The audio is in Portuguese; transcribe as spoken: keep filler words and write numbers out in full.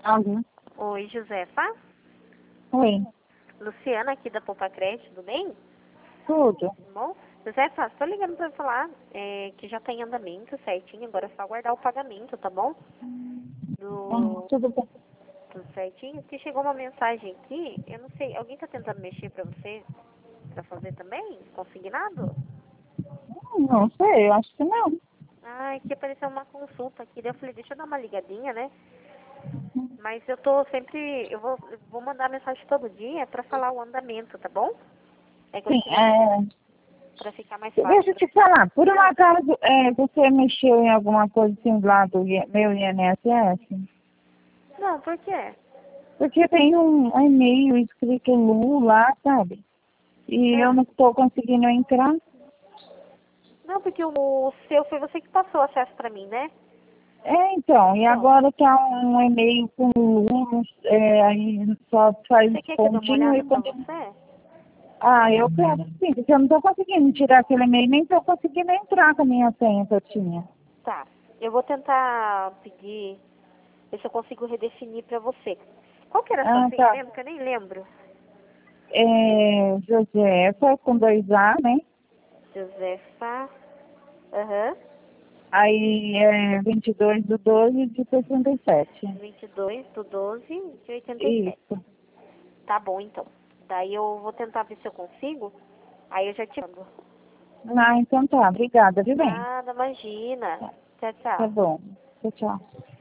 Alô? Oi, Josefa. Oi, Luciana aqui da Poupa Crédito, tudo bem? tudo? Tudo bom? Josefa, estou ligando para falar é, que já está em andamento certinho, agora é só aguardar o pagamento, tá bom? Ah, Do, tudo bem. tudo certinho. Que chegou uma mensagem aqui, eu não sei, alguém está tentando mexer para você, para fazer também? Consignado? Hum, Não sei, eu acho que não. Ah, que apareceu uma consulta aqui, daí eu falei, deixa eu dar uma ligadinha, né? Mas eu tô sempre, eu vou, eu vou mandar mensagem todo dia para falar o andamento, tá bom? É que eu Sim, queria é... para ficar mais fácil. Deixa eu pra- te falar, por um Ah, acaso é, você mexeu em alguma coisa assim do lado do I- meu I N S S? não, por quê? Porque tem um, um e-mail escrito Lu lá, sabe? E eu Ah, não estou conseguindo entrar. não, porque o seu foi você que passou o acesso para mim, né? É, então, e Então, agora tá um e-mail com Lu, é, aí só faz você quer que eu dê uma pontinho olhada e para continua. você? Ah, eu quero sim, porque eu não estou conseguindo tirar aquele e-mail, nem estou conseguindo entrar com a minha senha que eu tinha. Tá. Eu vou tentar pedir, ver se eu consigo redefinir para você. Qual que era a sua Ah, senha tá. mesmo? Que eu nem lembro. É, Josefa, com dois A, né? Josefa. Aham. Aí é vinte e dois do doze de sessenta e sete. vinte e dois do doze de oitenta e sete. Isso. Tá bom, então. Daí eu vou tentar ver se eu consigo. Aí eu já te mando. Ah, então tá. Obrigada, viu bem? Nada, imagina. Tá, Tchau, tá tchau. bom. Tchau, tchau.